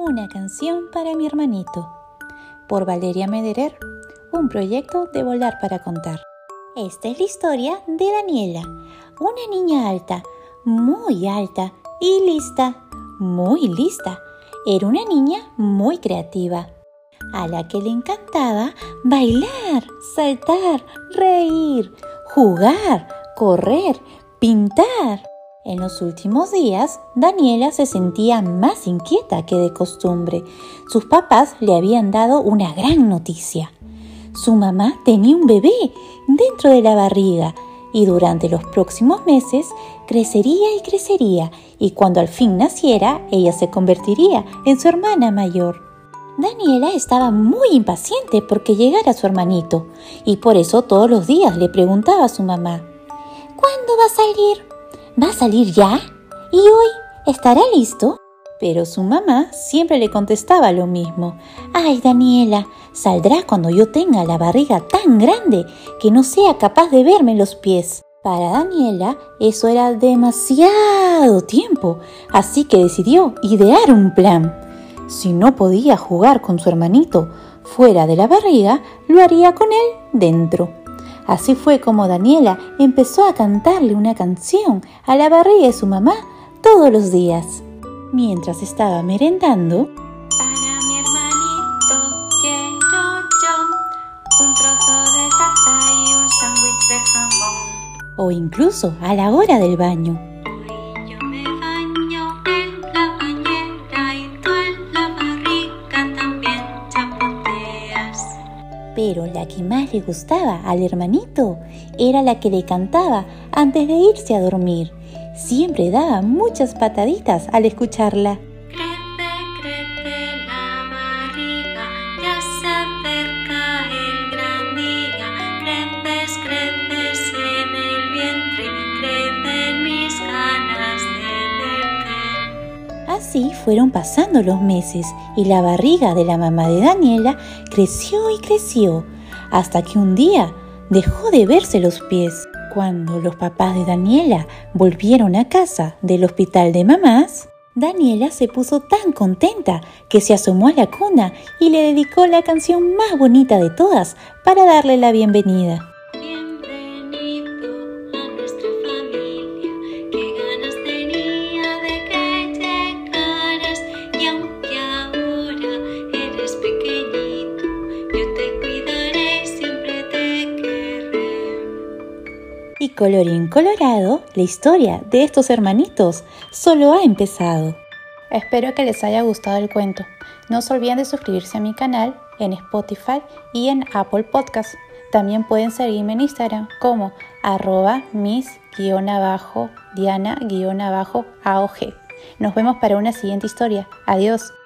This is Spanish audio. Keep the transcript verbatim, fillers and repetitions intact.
Una canción para mi hermanito, por Valeria Mederer, un proyecto de Volar para Contar. Esta es la historia de Daniela, una niña alta, muy alta y lista, muy lista. Era una niña muy creativa, a la que le encantaba bailar, saltar, reír, jugar, correr, pintar. En los últimos días, Daniela se sentía más inquieta que de costumbre. Sus papás le habían dado una gran noticia. Su mamá tenía un bebé dentro de la barriga y durante los próximos meses crecería y crecería, y cuando al fin naciera, ella se convertiría en su hermana mayor. Daniela estaba muy impaciente porque llegara su hermanito, y por eso todos los días le preguntaba a su mamá: ¿cuándo va a salir? ¿Va a salir ya? ¿Y hoy estará listo? Pero su mamá siempre le contestaba lo mismo: ¡ay, Daniela! Saldrá cuando yo tenga la barriga tan grande que no sea capaz de verme los pies. Para Daniela eso era demasiado tiempo, así que decidió idear un plan. Si no podía jugar con su hermanito fuera de la barriga, lo haría con él dentro. Así fue como Daniela empezó a cantarle una canción a la barriga de su mamá todos los días. Mientras estaba merendando: para mi hermanito quiero yo un trozo de tarta y un sándwich de jamón. O incluso a la hora del baño: hoy yo me baño en la bañera y tú en la barriga también chapoteas. Pero la que más le gustaba al hermanito era la que le cantaba antes de irse a dormir. Siempre daba muchas pataditas al escucharla. Crece, crece la barriga, ya se acerca el gran día. Creces, creces en el vientre, crecen mis ganas de verte. Así fueron pasando los meses y la barriga de la mamá de Daniela creció y creció, hasta que un día dejó de verse los pies. Cuando los papás de Daniela volvieron a casa del hospital de mamás, Daniela se puso tan contenta que se asomó a la cuna y le dedicó la canción más bonita de todas para darle la bienvenida. Bienvenido a nuestra familia, qué ganas tenía de que llegaras, y aunque ahora eres pequeñito, yo te cuidaré y siempre te querré. Y colorín colorado, la historia de estos hermanitos solo ha empezado. Espero que les haya gustado el cuento. No se olviden de suscribirse a mi canal en Spotify y en Apple Podcast. También pueden seguirme en Instagram como arroba mis-diana-aog. Nos vemos para una siguiente historia. Adiós.